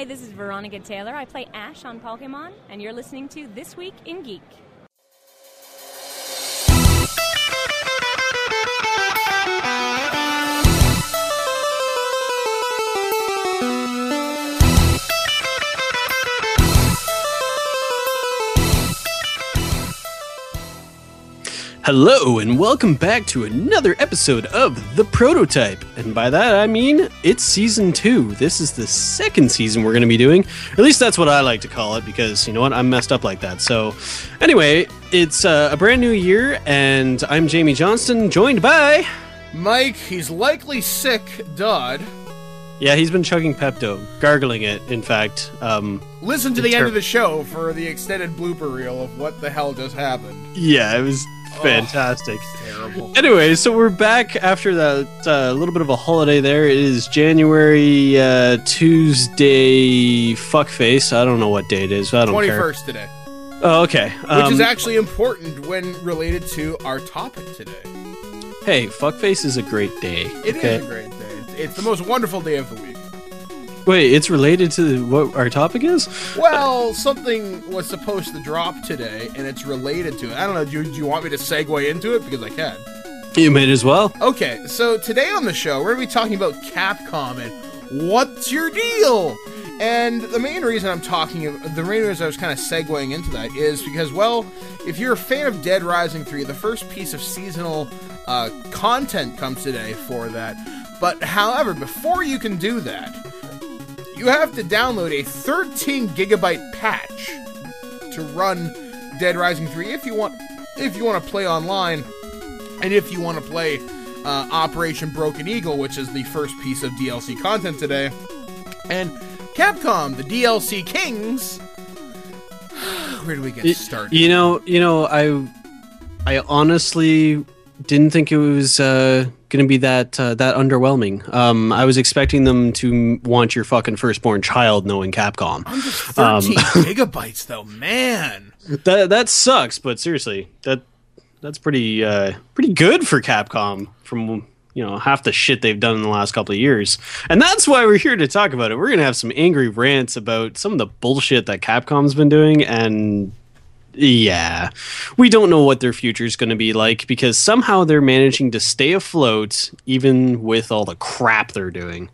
Hi, this is Veronica Taylor. I play Ash on Pokemon, and you're listening to This Week in Geek. Hello, and welcome back to another episode of The Prototype. And by that, I mean, it's Season 2. This is the second season we're going to be doing. At least that's what I like to call it, because, you know what, I'm messed up like that. So, anyway, it's a brand new year, and I'm Jamie Johnston, joined by... Mike, he's likely sick, Dodd. Yeah, he's been chugging Pepto, gargling it, in fact. Listen to the end of the show for the extended blooper reel of what the hell just happened. Yeah, it was... fantastic. Terrible. Anyway, so we're back after that little bit of a holiday there. It is January Tuesday fuckface. I don't know what day it is. I don't 21st care. today. Oh, okay. Which is actually important when related to our topic today. Hey, fuckface is a great day. It is a great day. It's the most wonderful day of the week. Wait, it's related to what our topic is? Well, something was supposed to drop today, and it's related to it. I don't know, do you want me to segue into it? Because I can. You might as well. Okay, so today on the show, we're going to be talking about Capcom and what's your deal? And the main reason I was kind of segueing into that is because, well, if you're a fan of Dead Rising 3, the first piece of seasonal content comes today for that. But, however, before you can do that, you have to download a 13 gigabyte patch to run Dead Rising 3 if you want to play online, and if you want to play Operation Broken Eagle, which is the first piece of DLC content today. And Capcom, the DLC kings. Where do we get started? You know, I honestly didn't think it was going to be that underwhelming. I was expecting them to want your fucking firstborn child, knowing Capcom. I'm just 13 gigabytes, though, man. That sucks, but seriously, that's pretty good for Capcom from half the shit they've done in the last couple of years. And that's why we're here to talk about it. We're gonna have some angry rants about some of the bullshit that Capcom's been doing, and yeah, we don't know what their future is going to be like, because somehow they're managing to stay afloat even with all the crap they're doing.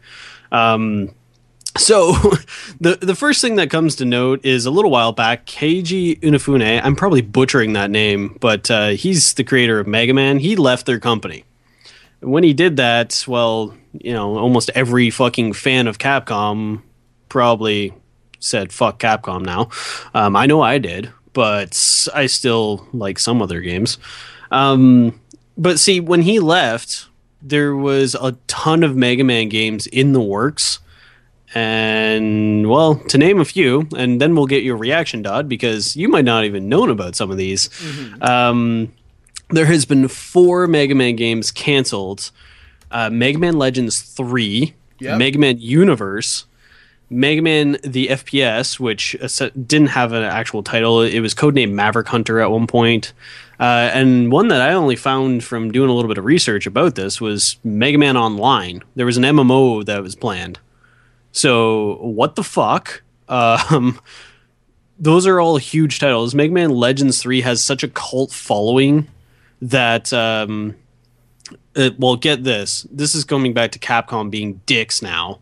So the first thing that comes to note is a little while back, Keiji Inafune, I'm probably butchering that name, but he's the creator of Mega Man. He left their company. When he did that, well, almost every fucking fan of Capcom probably said, fuck Capcom now. I know I did. But I still like some of their games. But see, when he left, there was a ton of Mega Man games in the works. And, well, to name a few, and then we'll get your reaction, Dodd, because you might not even known about some of these. Mm-hmm. There has been 4 Mega Man games canceled. Mega Man Legends 3, yep. Mega Man Universe, Mega Man the FPS, which didn't have an actual title. It was codenamed Maverick Hunter at one point. And one that I only found from doing a little bit of research about this was Mega Man Online. There was an MMO that was planned. So, what the fuck? Those are all huge titles. Mega Man Legends 3 has such a cult following that... well, get this. This is coming back to Capcom being dicks now.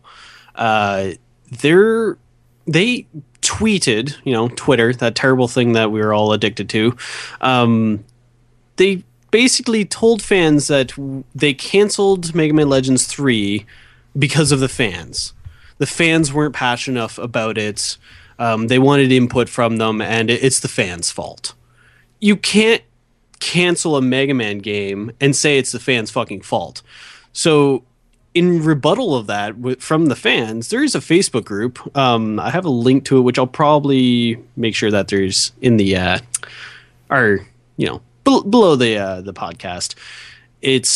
They tweeted, Twitter, that terrible thing that we were all addicted to. They basically told fans that they canceled Mega Man Legends 3 because of the fans. The fans weren't passionate enough about it. They wanted input from them, and it's the fans' fault. You can't cancel a Mega Man game and say it's the fans' fucking fault. So... in rebuttal of that, from the fans, there is a Facebook group. I have a link to it, which I'll probably make sure that there's in the below the podcast. It's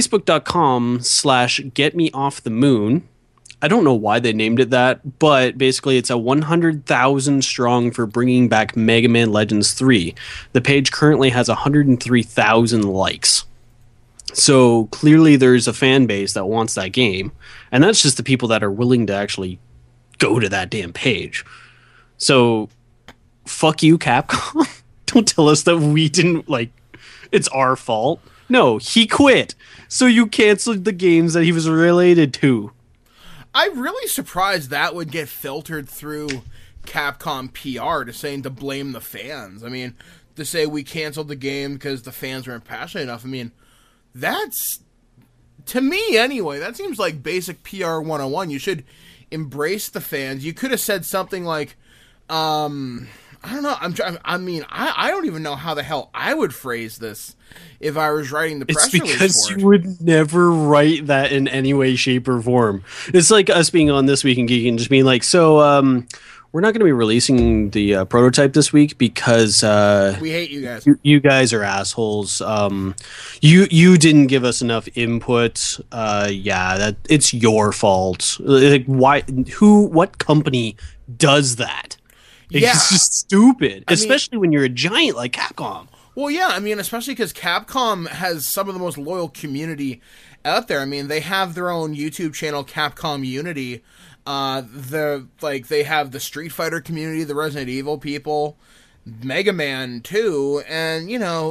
facebook.com/getmeoffthemoon. I don't know why they named it that, but basically it's a 100,000 strong for bringing back Mega Man Legends 3. The page currently has 103,000 likes. So clearly there's a fan base that wants that game, and that's just the people that are willing to actually go to that damn page. So fuck you, Capcom. Don't tell us that we didn't, like, it's our fault. No, he quit. So you canceled the games that he was related to. I'm really surprised that would get filtered through Capcom PR to blame the fans. I mean, to say we canceled the game because the fans weren't passionate enough. I mean, that's, to me anyway, that seems like basic PR 101. You should embrace the fans. You could have said something like, I don't know. I don't even know how the hell I would phrase this if I was writing the press release for it. It's because you would never write that in any way, shape, or form. It's like us being on This Week in Geek and just being like, so we're not going to be releasing the prototype this week because we hate you guys. You guys are assholes. You didn't give us enough input. That it's your fault. Like, why? What company does that? It's just stupid, especially when you're a giant like Capcom. Well, yeah, I mean, especially because Capcom has some of the most loyal community out there. I mean, they have their own YouTube channel, Capcom Unity. They have the Street Fighter community, the Resident Evil people, Mega Man too, and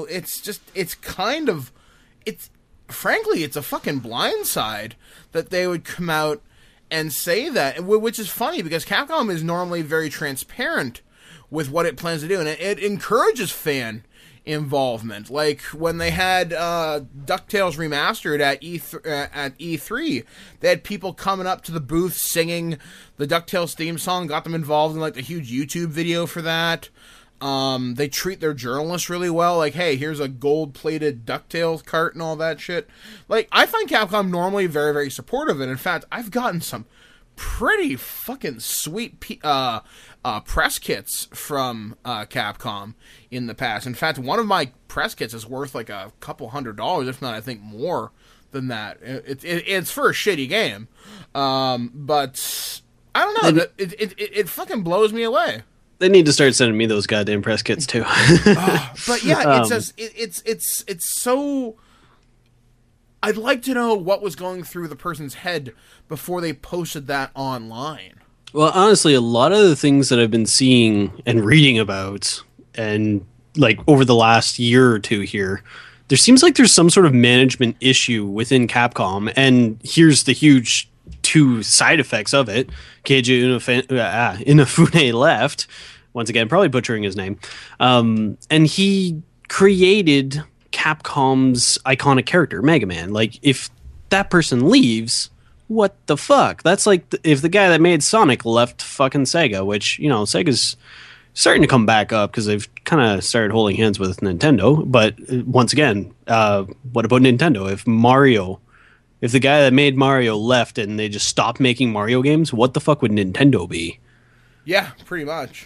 frankly, it's a fucking blindside that they would come out and say that, which is funny because Capcom is normally very transparent with what it plans to do, and it encourages fan involvement. Like when they had DuckTales Remastered at E3, they had people coming up to the booth singing the DuckTales theme song, got them involved in like a huge YouTube video for that. They treat their journalists really well. Like, hey, here's a gold-plated DuckTales cart and all that shit. Like, I find Capcom normally very, very supportive. And in fact, I've gotten some pretty fucking sweet press kits from Capcom in the past. In fact, one of my press kits is worth like a couple $100, if not, I think, more than that. It's for a shitty game. But I don't know. It fucking blows me away. They need to start sending me those goddamn press kits too. But yeah, it's so. I'd like to know what was going through the person's head before they posted that online. Well, honestly, a lot of the things that I've been seeing and reading about, and like over the last year or two here, there seems like there's some sort of management issue within Capcom, and here's the huge two side effects of it. Keiji Inafune left. Once again, probably butchering his name. And he created Capcom's iconic character, Mega Man. Like, if that person leaves, what the fuck? That's like if the guy that made Sonic left fucking Sega, which, Sega's starting to come back up because they've kind of started holding hands with Nintendo. But once again, what about Nintendo? If the guy that made Mario left and they just stopped making Mario games, what the fuck would Nintendo be? Yeah, pretty much.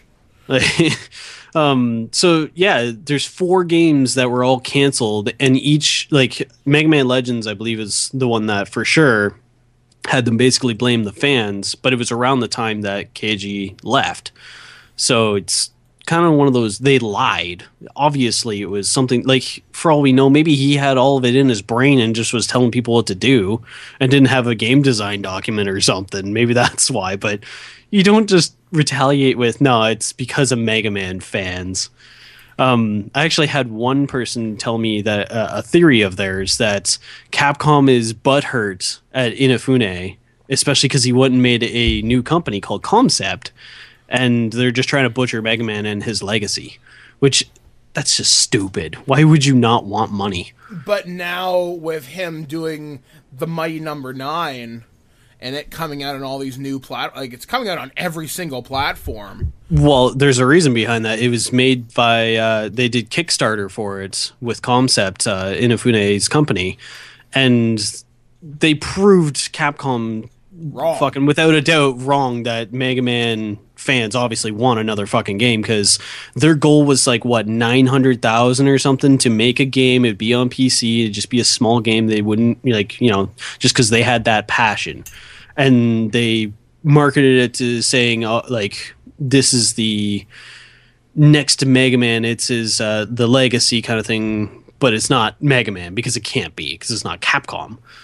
So yeah, there's 4 games that were all canceled, and each, like, Mega Man Legends, I believe, is the one that for sure had them basically blame the fans, but it was around the time that Keiji left. So it's kind of one of those, they lied. Obviously, it was something, like, for all we know, maybe he had all of it in his brain and just was telling people what to do and didn't have a game design document or something. Maybe that's why, but you don't just retaliate with, no, it's because of Mega Man fans. I actually had one person tell me that a theory of theirs that Capcom is butthurt at Inafune, especially because he went and made a new company called Concept, and they're just trying to butcher Mega Man and his legacy, which, that's just stupid. Why would you not want money? But now with him doing the Mighty Number 9 and it coming out on all these new it's coming out on every single platform. Well, there's a reason behind that. It was made by they did Kickstarter for it with Concept, Inafune's company, and they proved Capcom wrong, fucking without a doubt wrong, that Mega Man fans obviously want another fucking game, because their goal was like, what, 900,000 or something to make a game. It'd be on PC, it'd just be a small game. They wouldn't, like, just because they had that passion, and they marketed it to saying like, this is the next to Mega Man, it's his the legacy kind of thing, but it's not Mega Man because it can't be, because it's not Capcom.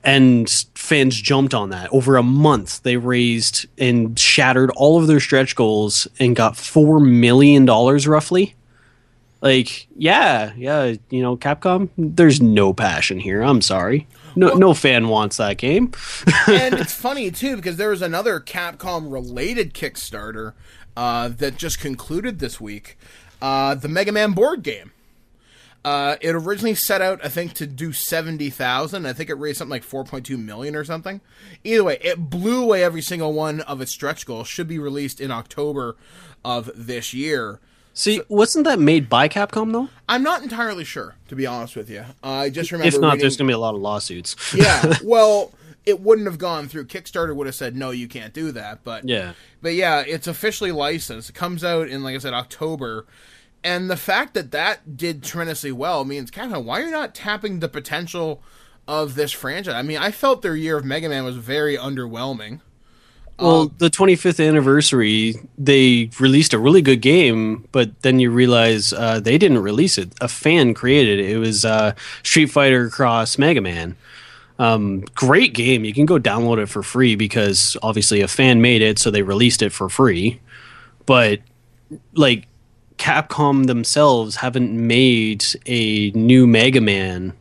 And fans jumped on that. Over a month, they raised and shattered all of their stretch goals and got $4 million roughly. Like, yeah, Capcom, there's no passion here. I'm sorry. No fan wants that game. And it's funny, too, because there was another Capcom-related Kickstarter that just concluded this week. The Mega Man board game. It originally set out, I think, to do 70,000. I think it raised something like 4.2 million or something. Either way, it blew away every single one of its stretch goals. Should be released in October of this year. See, wasn't that made by Capcom, though? I'm not entirely sure, to be honest with you. I just remember if not, there's going to be a lot of lawsuits. Yeah, well, it wouldn't have gone through. Kickstarter would have said, no, you can't do that. But yeah, it's officially licensed. It comes out in, like I said, October. And the fact that did tremendously well means, Capcom, why are you not tapping the potential of this franchise? I mean, I felt their year of Mega Man was very underwhelming. Well, the 25th anniversary, they released a really good game, but then you realize they didn't release it. A fan created it. It was Street Fighter Cross Mega Man. Great game. You can go download it for free because obviously a fan made it, so they released it for free. But, like, Capcom themselves haven't made a new Mega Man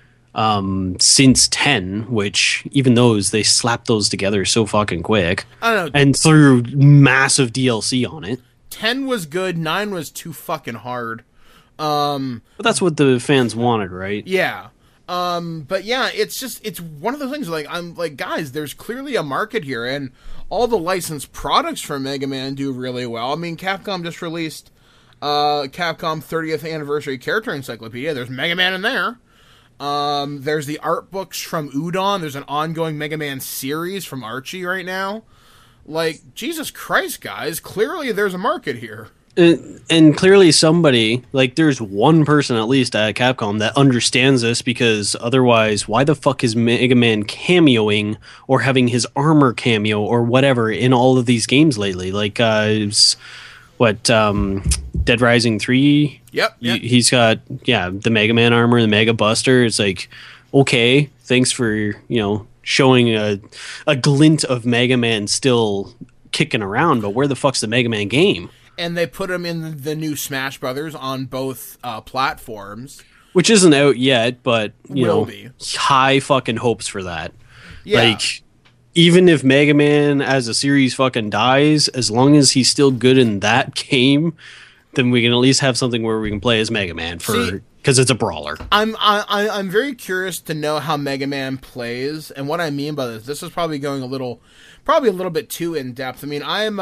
since 10, which even those, they slapped those together so fucking quick. I don't know. And threw massive DLC on it. 10 was good, 9 was too fucking hard. But that's what the fans wanted, right? Yeah. But yeah, it's one of those things, like, I'm like, guys, there's clearly a market here, and all the licensed products from Mega Man do really well. I mean, Capcom just released Capcom 30th Anniversary Character Encyclopedia. There's Mega Man in there. There's the art books from Udon. There's an ongoing Mega Man series from Archie right now. Like, Jesus Christ, guys. Clearly there's a market here. And clearly somebody, like, there's one person at least at Capcom that understands this, because otherwise, why the fuck is Mega Man cameoing or having his armor cameo or whatever in all of these games lately? Like, Dead Rising 3? Yep. He's got, the Mega Man armor, the Mega Buster. It's like, okay, thanks for, showing a glint of Mega Man still kicking around, but where the fuck's the Mega Man game? And they put him in the new Smash Brothers on both platforms. Which isn't out yet, but, Will be. High fucking hopes for that. Yeah. Like, even if Mega Man as a series fucking dies, as long as he's still good in that game, then we can at least have something where we can play as Mega Man because it's a brawler. I'm very curious to know how Mega Man plays, and what I mean by this is probably going a little bit too in depth. I mean,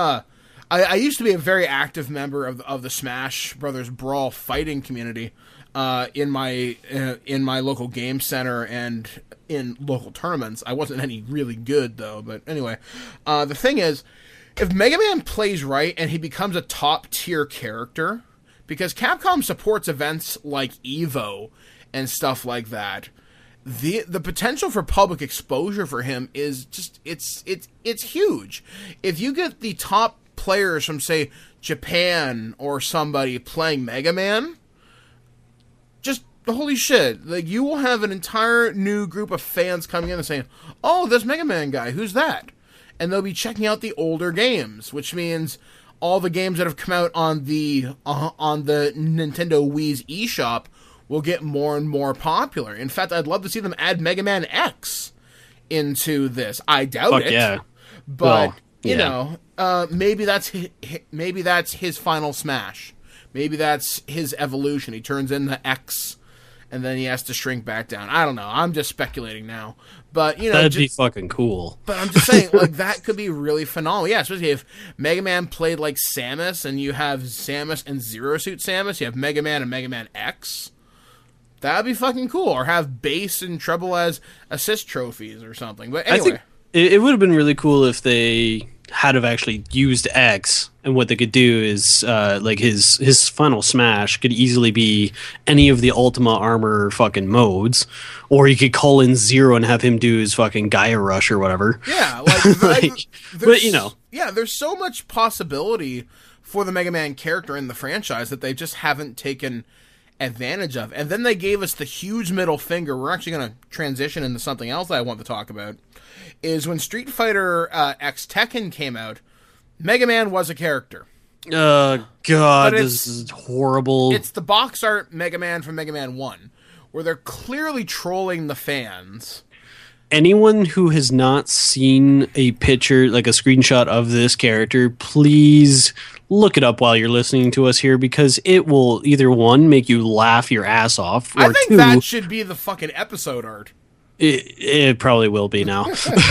I used to be a very active member of the Smash Brothers Brawl fighting community in my local game center and in local tournaments. I wasn't any really good though, but anyway, the thing is, if Mega Man plays right and he becomes a top tier character, because Capcom supports events like EVO and stuff like that, the potential for public exposure for him is just it's huge. If you get the top players from, say, Japan or somebody playing Mega Man, just holy shit, like, you will have an entire new group of fans coming in and saying, oh, this Mega Man guy, who's that? And they'll be checking out the older games, which means all the games that have come out on the Nintendo Wii's eShop will get more and more popular. In fact, I'd love to see them add Mega Man X into this. I doubt it. Yeah. But maybe that's his final smash. Maybe that's his evolution. He turns into X, and then he has to shrink back down. I don't know. I'm just speculating now. But, that'd be fucking cool. But I'm just saying, like, that could be really phenomenal. Yeah, especially if Mega Man played like Samus, and you have Samus and Zero Suit Samus. You have Mega Man and Mega Man X. That'd be fucking cool. Or have bass and treble as assist trophies or something. But anyway, I think it would have been really cool if they had have actually used X, and what they could do is like his final smash could easily be any of the Ultima Armor fucking modes, or you could call in Zero and have him do his fucking Gaia Rush or whatever. Yeah, there's so much possibility for the Mega Man character in the franchise that they just haven't taken advantage of. And then they gave us the huge middle finger. We're actually going to transition into something else that I want to talk about, is when Street Fighter X Tekken came out, Mega Man was a character. God, this is horrible. It's the box art Mega Man from Mega Man 1, where they're clearly trolling the fans. Anyone who has not seen a picture, like a screenshot of this character, please look it up while you're listening to us here, because it will either, one, make you laugh your ass off, or I think two, that should be the fucking episode art. It probably will be now.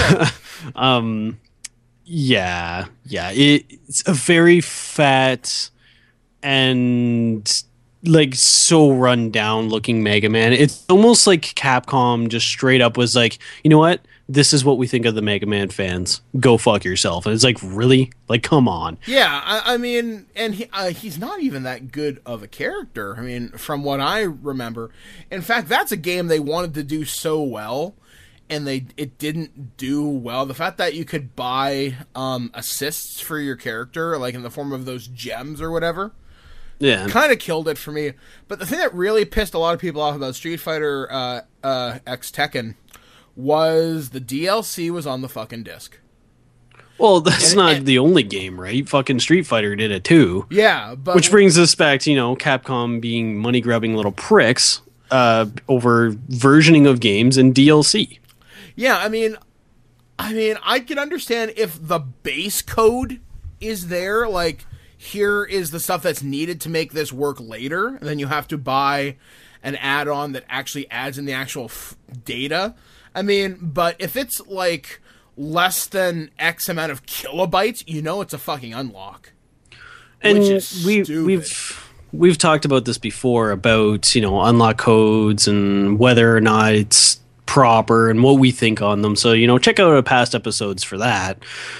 Yeah. It's a very fat and like so run down looking Mega Man. It's almost like Capcom just straight up was like, you know what? This is what we think of the Mega Man fans. Go fuck yourself. And it's like, really? Like, come on. Yeah, I mean, and he's not even that good of a character. I mean, from what I remember. In fact, that's a game they wanted to do so well, and it didn't do well. The fact that you could buy assists for your character, like in the form of those gems or whatever, yeah, kind of killed it for me. But the thing that really pissed a lot of people off about Street Fighter X Tekken was the DLC was on the fucking disc. Well, that's not the only game, right? Fucking Street Fighter did it too. Yeah, but which brings us back to, Capcom being money-grubbing little pricks over versioning of games and DLC. Yeah, I mean, I can understand if the base code is there, like, here is the stuff that's needed to make this work later, and then you have to buy an add-on that actually adds in the actual data. I mean, but if it's, like, less than X amount of kilobytes, it's a fucking unlock. And which is stupid. We've talked about this before, about, unlock codes and whether or not it's proper and what we think on them. So, check out our past episodes for that.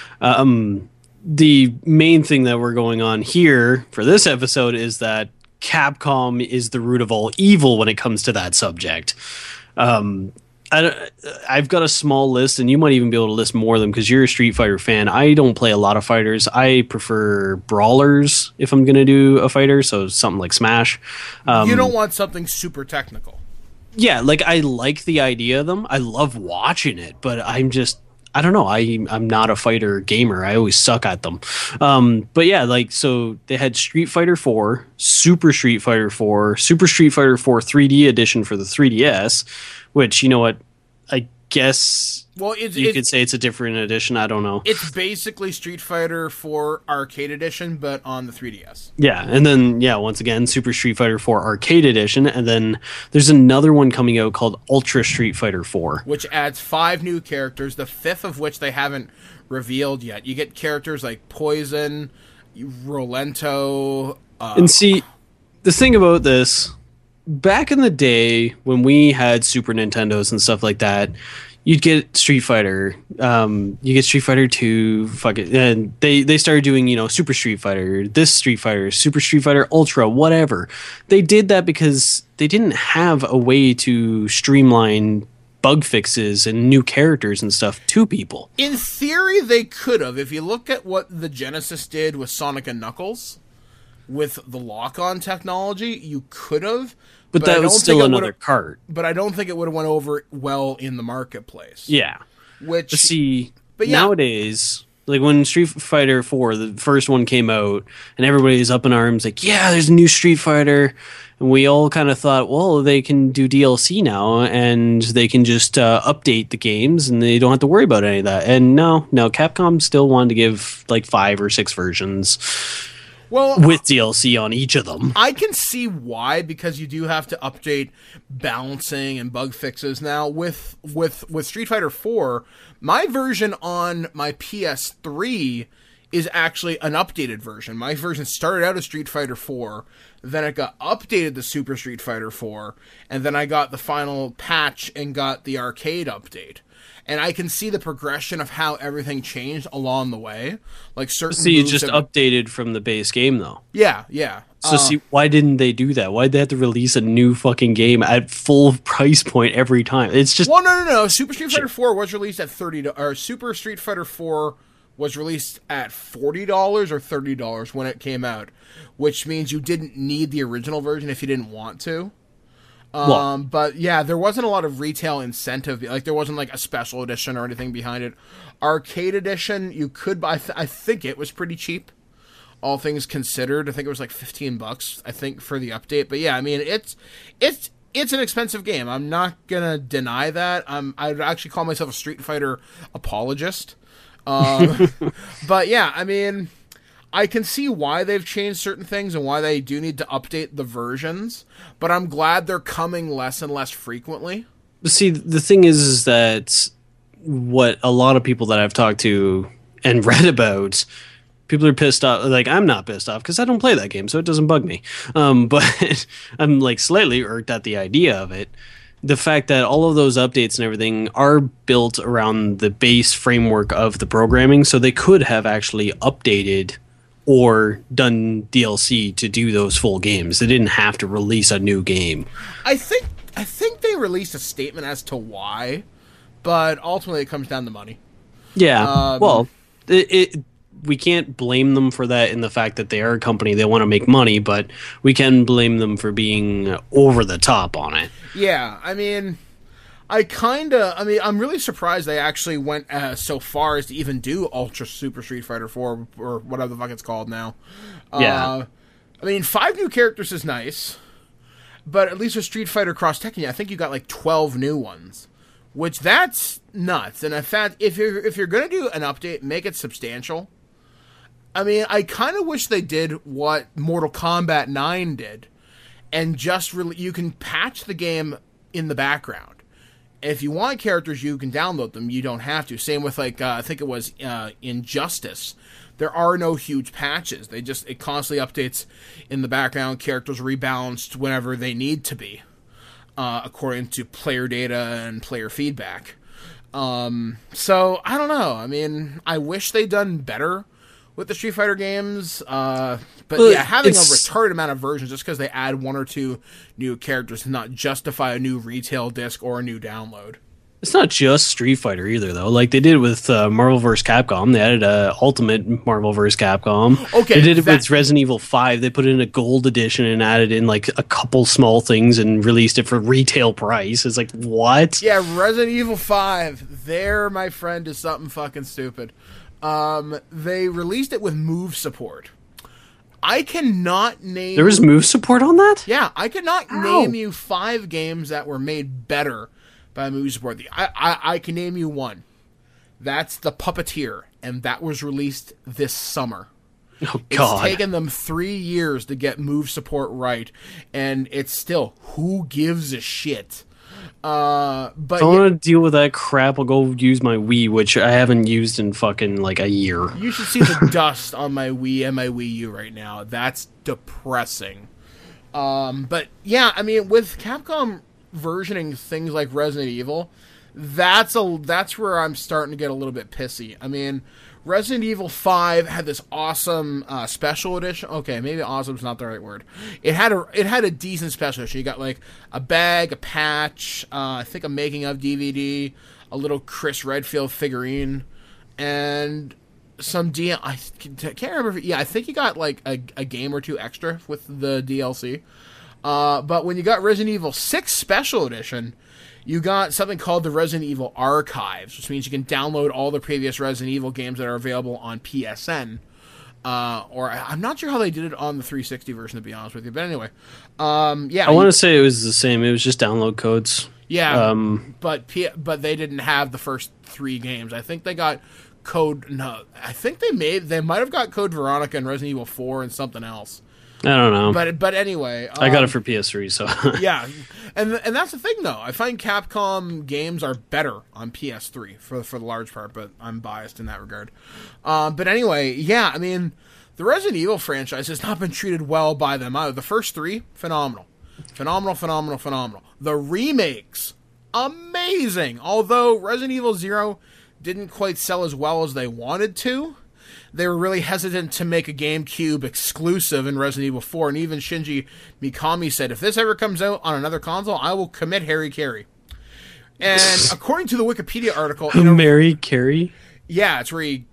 The main thing that we're going on here for this episode is that Capcom is the root of all evil when it comes to that subject. I've got a small list, and you might even be able to list more of them because you're a Street Fighter fan. I don't play a lot of fighters. I prefer brawlers if I'm going to do a fighter, so something like Smash. You don't want something super technical. Yeah, like I like the idea of them. I love watching it, but I don't know. I'm not a fighter gamer. I always suck at them. But yeah, like, so they had Street Fighter 4, Super Street Fighter 4, Super Street Fighter 4 3D edition for the 3DS, which, I guess you could say it's a different edition. I don't know. It's basically Street Fighter 4 Arcade Edition, but on the 3DS. Yeah, and then, once again, Super Street Fighter 4 Arcade Edition, and then there's another one coming out called Ultra Street Fighter 4. Which adds 5 new characters, the 5th of which they haven't revealed yet. You get characters like Poison, Rolento... and see, the thing about this... Back in the day when we had Super Nintendos and stuff like that, you'd get Street Fighter. You get Street Fighter 2, and they started doing, Super Street Fighter, this Street Fighter, Super Street Fighter Ultra, whatever. They did that because they didn't have a way to streamline bug fixes and new characters and stuff to people. In theory, they could have. If you look at what the Genesis did with Sonic and Knuckles, with the lock-on technology, you could have. But that was still another cart. But I don't think it would have went over well in the marketplace. Yeah. But nowadays, like when Street Fighter 4, the first one came out, and everybody's up in arms like, yeah, there's a new Street Fighter. And we all kind of thought, well, they can do DLC now, and they can just update the games, and they don't have to worry about any of that. And no, Capcom still wanted to give like 5 or 6 versions. Well, with DLC on each of them. I can see why, because you do have to update balancing and bug fixes. Now, with Street Fighter 4, my version on my PS3 is actually an updated version. My version started out as Street Fighter 4, then it got updated to Super Street Fighter 4, and then I got the final patch and got the arcade update. And I can see the progression of how everything changed along the way. Like certain. So you just updated from the base game, though. Yeah. So why didn't they do that? Why'd they have to release a new fucking game at full price point every time? It's just. Well, no. Super Street Fighter 4 was released at $30. Or Super Street Fighter 4 was released at $40 or $30 when it came out, which means you didn't need the original version if you didn't want to. But yeah, there wasn't a lot of retail incentive. Like, there wasn't like a special edition or anything behind it. Arcade edition, you could buy. I think it was pretty cheap, all things considered. I think it was like $15, I think, for the update. But yeah, I mean, it's an expensive game. I'm not gonna deny that. I'd actually call myself a Street Fighter apologist. But yeah, I mean, I can see why they've changed certain things and why they do need to update the versions, but I'm glad they're coming less and less frequently. See, the thing is that what a lot of people that I've talked to and read about, people are pissed off. Like, I'm not pissed off because I don't play that game, so it doesn't bug me. But I'm like slightly irked at the idea of it. The fact that all of those updates and everything are built around the base framework of the programming, so they could have actually updated or done DLC to do those full games. They didn't have to release a new game. I think they released a statement as to why, but ultimately it comes down to money. Yeah, well, we can't blame them for that in the fact that they are a company, they want to make money, but we can blame them for being over the top on it. Yeah, I mean, I'm really surprised they actually went so far as to even do Ultra Super Street Fighter 4 or whatever the fuck it's called now. Yeah. I mean, 5 new characters is nice, but at least with Street Fighter Cross Tekken, I think you got like 12 new ones, which that's nuts. And in fact, if you're going to do an update, make it substantial. I mean, I kind of wish they did what Mortal Kombat 9 did, and just you can patch the game in the background. If you want characters, you can download them. You don't have to. Same with, like, I think it was Injustice. There are no huge patches. It constantly updates in the background. Characters rebalanced whenever they need to be, according to player data and player feedback. So, I don't know. I mean, I wish they'd done better with the Street Fighter games, but yeah, having a retarded amount of versions just because they add 1 or 2 new characters does not justify a new retail disc or a new download. It's not just Street Fighter either, though. Like they did with Marvel vs. Capcom. They added Ultimate Marvel vs. Capcom. Okay, they did it with Resident Evil 5. They put in a gold edition and added in like a couple small things and released it for retail price. It's like, what? Yeah, Resident Evil 5. There, my friend, is something fucking stupid. They released it with move support. I cannot name... There was move support on that? Yeah, I cannot name you 5 games that were made better by move support. I can name you one. That's The Puppeteer, and that was released this summer. Oh, God. It's taken them 3 years to get move support right, and it's still, who gives a shit? But if I want to deal with that crap, I'll go use my Wii, which I haven't used in fucking like a year. You should see the dust on my Wii and my Wii U right now. That's depressing. But yeah, I mean, with Capcom versioning things like Resident Evil, that's where I'm starting to get a little bit pissy. I mean, Resident Evil 5 had this awesome special edition. Okay, maybe awesome's not the right word. It had a decent special edition. You got like a bag, a patch, I think a making of DVD, a little Chris Redfield figurine, and some I can't remember. Yeah, I think you got like a game or 2 extra with the DLC. But when you got Resident Evil 6 Special Edition, you got something called the Resident Evil Archives, which means you can download all the previous Resident Evil games that are available on PSN. Or I'm not sure how they did it on the 360 version, to be honest with you. But anyway, yeah. I want to say it was the same. It was just download codes. Yeah, but they didn't have the first 3 games. I think they got code. No, I think they might have got Code Veronica and Resident Evil 4 and something else. I don't know. But anyway, I got it for PS3, so yeah, and that's the thing though. I find Capcom games are better on PS3 for the large part, but I'm biased in that regard. But anyway, yeah, I mean, the Resident Evil franchise has not been treated well by them either. The first 3, phenomenal. The remakes, amazing. Although Resident Evil 0 didn't quite sell as well as they wanted to. They were really hesitant to make a GameCube exclusive in Resident Evil 4, and even Shinji Mikami said, if this ever comes out on another console, I will commit Harry Carey. And according to the Wikipedia article... Mary Carey? Yeah, it's where he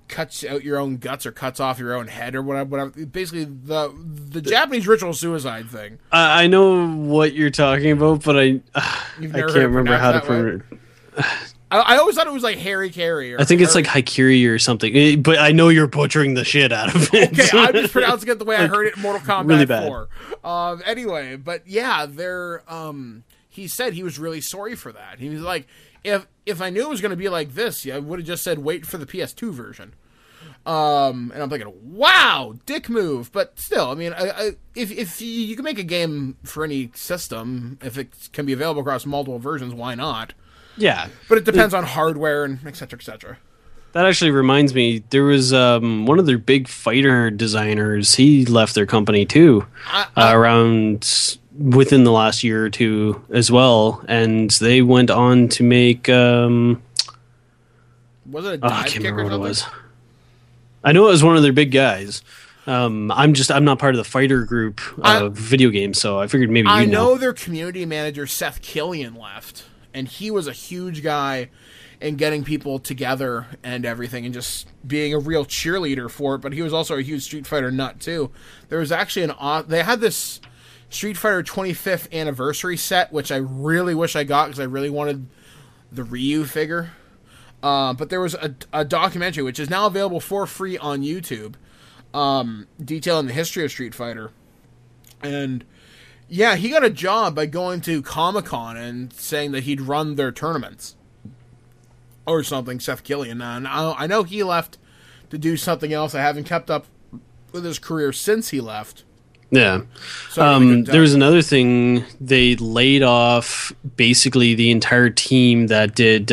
cuts out your own guts or cuts off your own head or whatever. Basically, the Japanese ritual suicide thing. I know what you're talking about, but I can't remember how to pronounce it. I always thought it was like Harry Carey. I think it's like Haikiri or something, but I know you're butchering the shit out of it. Okay, I'm just pronouncing it the way I heard it in Mortal Kombat really bad. 4. Anyway, but yeah, he said he was really sorry for that. He was like, if I knew it was going to be like this, I would have just said wait for the PS2 version. And I'm thinking, wow, dick move. But still, I mean, if you can make a game for any system, if it can be available across multiple versions, why not? Yeah. But it depends on hardware and et cetera, et cetera. That actually reminds me, there was one of their big fighter designers, he left their company too, around within the last year or two as well, and they went on to make... was it a dive I can't kick remember or what something? it was. I know it was one of their big guys. I'm not part of the fighter group of video games, so I figured maybe you know. I know their community manager, Seth Killian, left, and he was a huge guy in getting people together and everything and just being a real cheerleader for it, but he was also a huge Street Fighter nut too. There was actually they had this Street Fighter 25th anniversary set, which I really wish I got because I really wanted the Ryu figure. But there was a documentary, which is now available for free on YouTube, detailing the history of Street Fighter. And yeah, he got a job by going to Comic-Con and saying that he'd run their tournaments. Or something, Seth Killian. And I know he left to do something else. I haven't kept up with his career since he left. Yeah. So there was another thing. They laid off basically the entire team that did...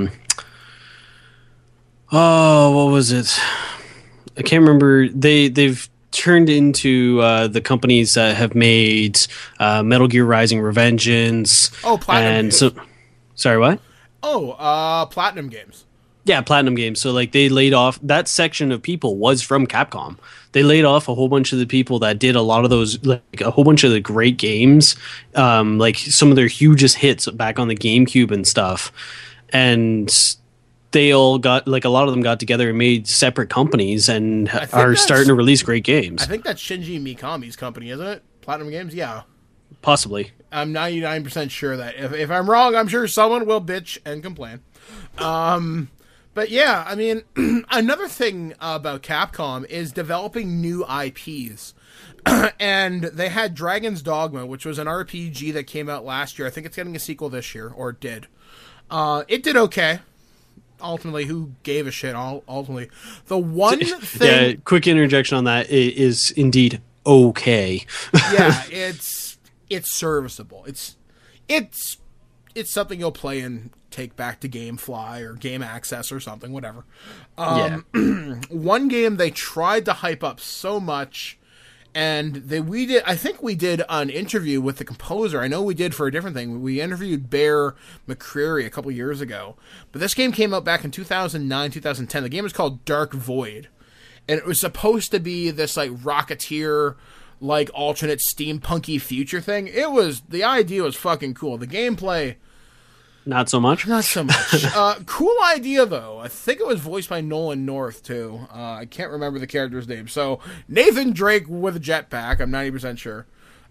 what was it? I can't remember. They've turned into the companies that have made Metal Gear Rising Revengeance. Oh, Platinum Games. So, sorry, what? Oh, Platinum Games. Yeah, Platinum Games. So like they laid off that section of people was from Capcom. They laid off a whole bunch of the people that did a lot of those, like a whole bunch of the great games, like some of their hugest hits back on the GameCube and stuff. And they all got, like a lot of them got together and made separate companies and are starting to release great games. I think that's Shinji Mikami's company, isn't it? Platinum Games? Yeah. Possibly. I'm 99% sure that if I'm wrong, I'm sure someone will bitch and complain. But yeah, I mean, another thing about Capcom is developing new IPs. And they had Dragon's Dogma, which was an RPG that came out last year. I think it's getting a sequel this year, or it did. It did okay. Ultimately, who gave a shit? Ultimately, the one thing... Yeah, quick interjection on that is indeed okay. Yeah, it's serviceable. It's something you'll play and take back to GameFly or Game Access or something, whatever. One game they tried to hype up so much, and I think we did an interview with the composer. I know we did for a different thing. We interviewed Bear McCreary a couple years ago. But this game came out back in 2009, 2010. The game is called Dark Void. And it was supposed to be this like Rocketeer, like alternate steampunky future thing. The idea was fucking cool. The gameplay, not so much. Not so much. Cool idea though. I think it was voiced by Nolan North too. I can't remember the character's name. So Nathan Drake with a jetpack. I'm 90% sure.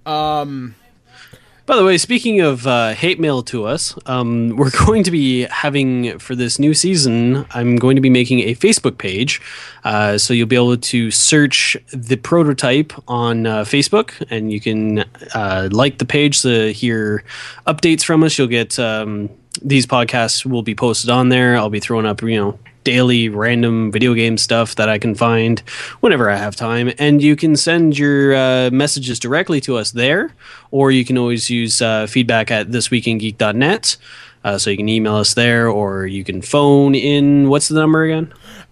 By the way, speaking of hate mail to us, we're going to be having, for this new season, I'm going to be making a Facebook page. So you'll be able to search the prototype on Facebook, and you can like the page to hear updates from us. You'll get these podcasts will be posted on there. I'll be throwing up, daily random video game stuff that I can find whenever I have time, and you can send your messages directly to us there, or you can always use feedback at thisweekingeek.net, so you can email us there, or you can phone in. What's the number again?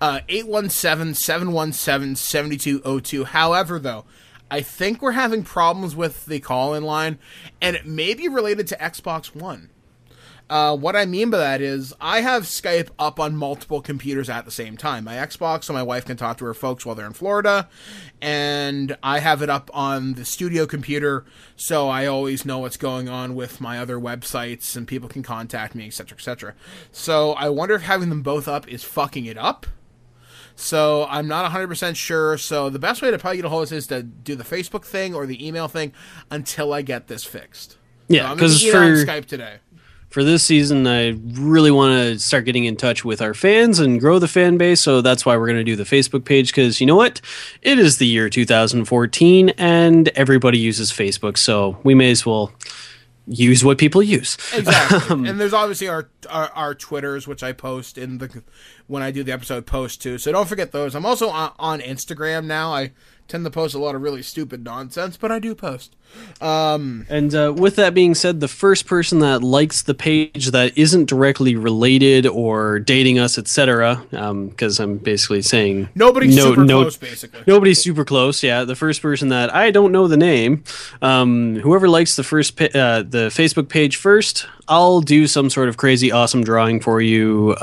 817-717-7202. However, though, I think we're having problems with the call-in line, and it may be related to Xbox One. What I mean by that is I have Skype up on multiple computers at the same time. My Xbox, so my wife can talk to her folks while they're in Florida, and I have it up on the studio computer, so I always know what's going on with my other websites, and people can contact me, etc., etc. So I wonder if having them both up is fucking it up. So I'm not 100% sure. So the best way to probably get a hold of us is to do the Facebook thing or the email thing until I get this fixed. Yeah, because so on Skype today. For this season, I really want to start getting in touch with our fans and grow the fan base. So that's why we're going to do the Facebook page, because you know what? It is the year 2014 and everybody uses Facebook. So we may as well use what people use. Exactly. And there's obviously our Twitters, which I post when I do the episode post too. So don't forget those. I'm also on Instagram now. I tend to post a lot of really stupid nonsense, but I do post. And with that being said, the first person that likes the page that isn't directly related or dating us, etc., because I'm basically saying nobody's super close, basically. Nobody's super close. Yeah, the first person that I don't know the name, whoever likes the the Facebook page first, I'll do some sort of crazy awesome drawing for you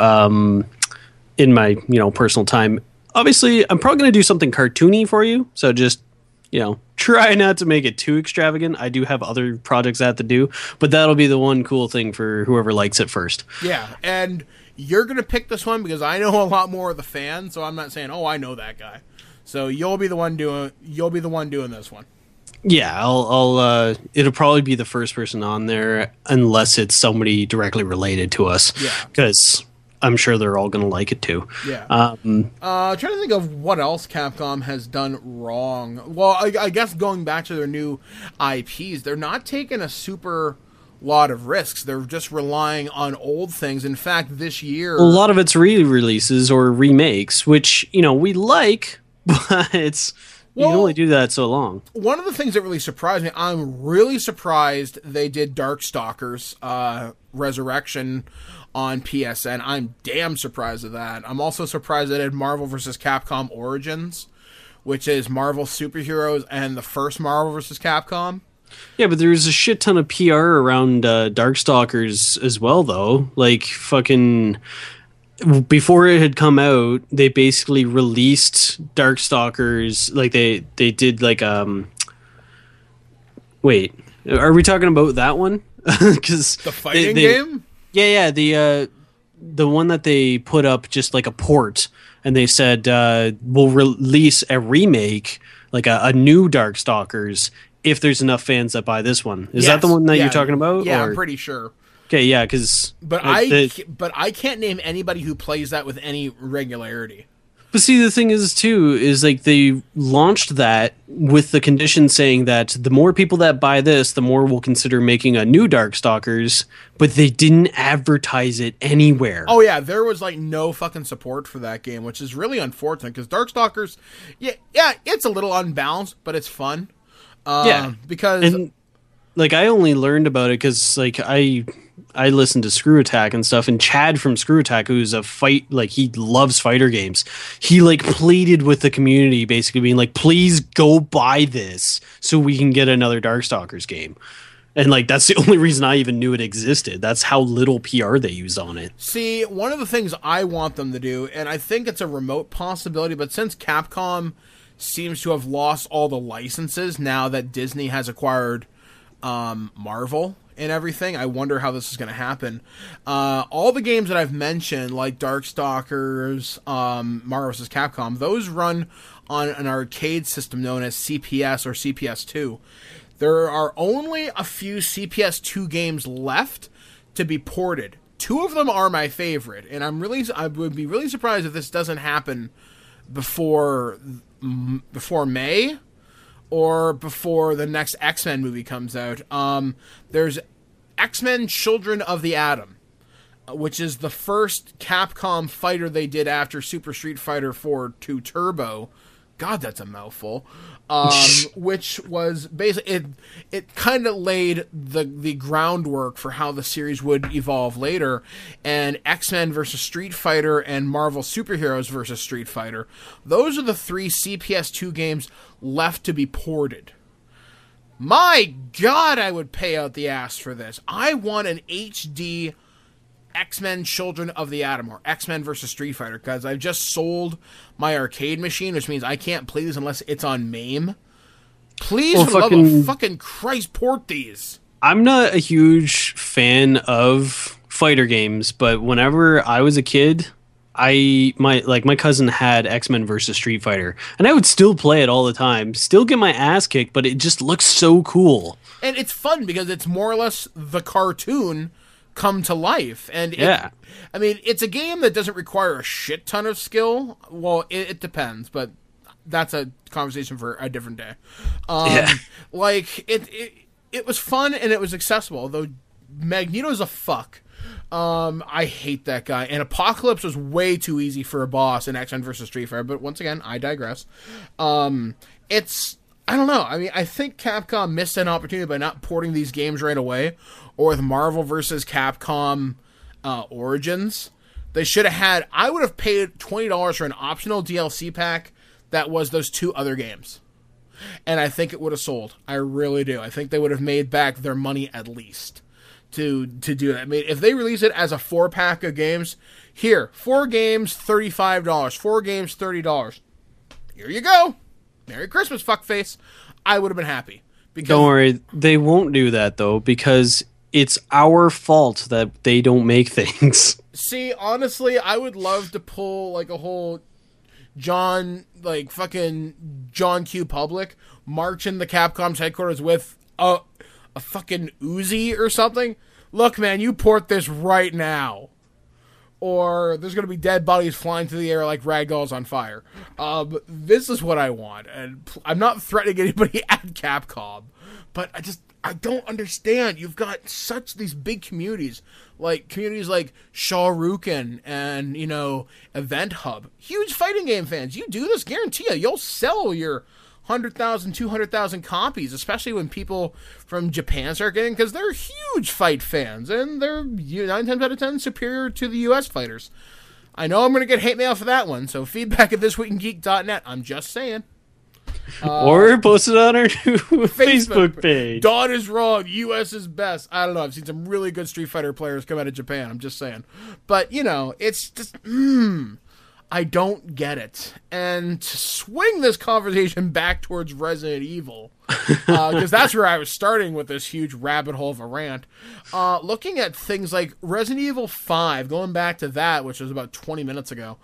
in my personal time. Obviously, I'm probably going to do something cartoony for you, so just, try not to make it too extravagant. I do have other projects I have to do, but that'll be the one cool thing for whoever likes it first. Yeah, and you're going to pick this one because I know a lot more of the fans, so I'm not saying, oh, I know that guy. So you'll be the one doing this one. Yeah, it'll probably be the first person on there unless it's somebody directly related to us. Yeah. Because I'm sure they're all going to like it too. Yeah. Trying to think of what else Capcom has done wrong. Well, I guess going back to their new IPs, they're not taking a super lot of risks. They're just relying on old things. In fact, this year... A lot of it's re-releases or remakes, which, we like, but you can only do that so long. One of the things that really surprised me, I'm really surprised they did Darkstalkers Resurrection on PSN. I'm damn surprised at that. I'm also surprised that it had Marvel vs. Capcom Origins, which is Marvel superheroes and the first Marvel vs. Capcom. Yeah, but there's a shit ton of PR around Darkstalkers as well, though. Like, fucking... Before it had come out, they basically released Darkstalkers. Like, they did, like, Wait, are we talking about that one? Because the fighting game? Yeah, the one that they put up just like a port, and they said we'll release a remake, like a new Darkstalkers, if there's enough fans that buy this one. Is that the one that you're talking about? Yeah, I'm pretty sure. Okay, yeah, because but I can't name anybody who plays that with any regularity. But see, the thing is like they launched that with the condition saying that the more people that buy this, the more we'll consider making a new Darkstalkers, but they didn't advertise it anywhere. Oh yeah, there was like no fucking support for that game, which is really unfortunate because Darkstalkers, yeah, it's a little unbalanced, but it's fun. Because like I only learned about it because like I listened to Screw Attack and stuff, and Chad from Screw Attack, who's he loves fighter games, he like pleaded with the community, basically being like, please go buy this so we can get another Darkstalkers game. And like that's the only reason I even knew it existed. That's how little PR they used on it. See, one of the things I want them to do, and I think it's a remote possibility, but since Capcom seems to have lost all the licenses now that Disney has acquired Marvel and everything, I wonder how this is going to happen. All the games that I've mentioned, like Darkstalkers, Marvel vs. Capcom, those run on an arcade system known as CPS or CPS2. There are only a few CPS2 games left to be ported. 2 of them are my favorite, and I would be really surprised if this doesn't happen before May, or before the next X-Men movie comes out. There's X-Men Children of the Atom, which is the first Capcom fighter they did after Super Street Fighter 4 2 Turbo. God, that's a mouthful. Which was basically, it kind of laid the groundwork for how the series would evolve later. And X-Men versus Street Fighter and Marvel Superheroes versus Street Fighter. Those are the 3 CPS2 games left to be ported. My God, I would pay out the ass for this. I want an HD X-Men Children of the Atom, or X-Men vs. Street Fighter, because I've just sold my arcade machine, which means I can't play these unless it's on MAME. Please, for the love of fucking Christ, port these. I'm not a huge fan of fighter games, but whenever I was a kid, my cousin had X-Men versus Street Fighter, and I would still play it all the time, still get my ass kicked, but it just looks so cool. And it's fun because it's more or less the cartoon come to life. And it's a game that doesn't require a shit ton of skill. Well, it depends, but that's a conversation for a different day. Like it was fun and it was accessible, although Magneto's a fuck. I hate that guy. And Apocalypse was way too easy for a boss in X-Men vs. Street Fighter, but once again, I digress. I don't know. I mean, I think Capcom missed an opportunity by not porting these games right away, or with Marvel vs. Capcom Origins. They should have had... I would have paid $20 for an optional DLC pack that was those two other games. And I think it would have sold. I really do. I think they would have made back their money at least to do that. I mean, if they release it as a 4-pack of games, here, 4 games, $35. 4 games, $30. Here you go. Merry Christmas, fuckface. I would have been happy. Because don't worry, they won't do that, though, because it's our fault that they don't make things. See, honestly, I would love to pull, like, a whole fucking John Q. Public march in the Capcom's headquarters with a fucking Uzi or something. Look, man, you port this right now. Or there's going to be dead bodies flying through the air like ragdolls on fire. This is what I want. And I'm not threatening anybody at Capcom. But I don't understand. You've got these big communities like Shawrukin and, Event Hub. Huge fighting game fans. You do this, guarantee you'll sell your 100,000, 200,000 copies, especially when people from Japan start getting, because they're huge fight fans, and they're 9 times out of 10 superior to the U.S. fighters. I know I'm going to get hate mail for that one, so feedback at thisweekingeek.net. I'm just saying. Or post it on our new Facebook page. Don is wrong. U.S. is best. I don't know. I've seen some really good Street Fighter players come out of Japan. I'm just saying. But, it's just... I don't get it. And to swing this conversation back towards Resident Evil, because that's where I was starting with this huge rabbit hole of a rant, looking at things like Resident Evil 5, going back to that, which was about 20 minutes ago,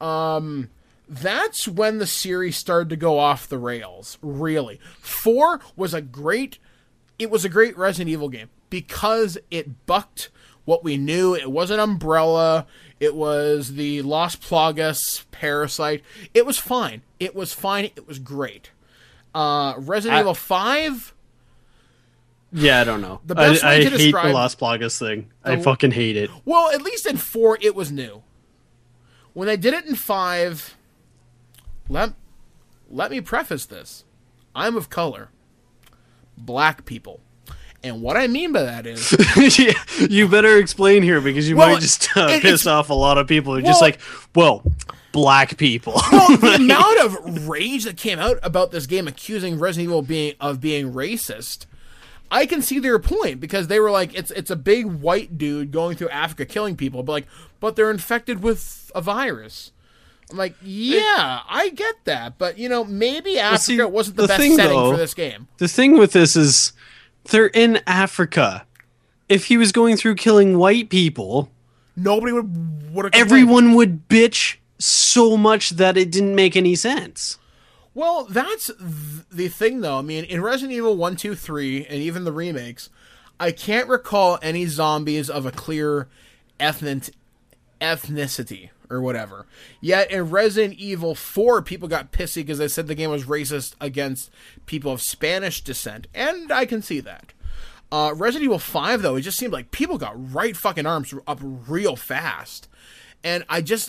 that's when the series started to go off the rails, really. 4 was a great Resident Evil game because it bucked what we knew. It wasn't Umbrella. It was the Las Plagas Parasite. It was fine. It was great. Resident Evil 5... Yeah, I don't know. The best way to hate describe the Las Plagas thing. I fucking hate it. Well, at least in 4, it was new. When they did it in 5... Let me preface this. I'm of color. Black people. And what I mean by that is... Yeah, you better explain here, because you might just piss off a lot of people who are just like, black people. Well, the amount of rage that came out about this game accusing Resident Evil of being racist, I can see their point, because they were like, it's a big white dude going through Africa killing people, but they're infected with a virus. I'm like, yeah, I get that, but, maybe Africa wasn't the best setting for this game. The thing with this is... They're in Africa. If he was going through killing white people, nobody would have complained. Everyone would bitch so much that it didn't make any sense. Well, that's the thing, though. I mean, in Resident Evil 1, 2, 3, and even the remakes, I can't recall any zombies of a clear ethnicity or whatever. Yet in Resident Evil 4, people got pissy because they said the game was racist against people of Spanish descent, and I can see that. Resident Evil 5, though, it just seemed like people got right fucking arms up real fast, and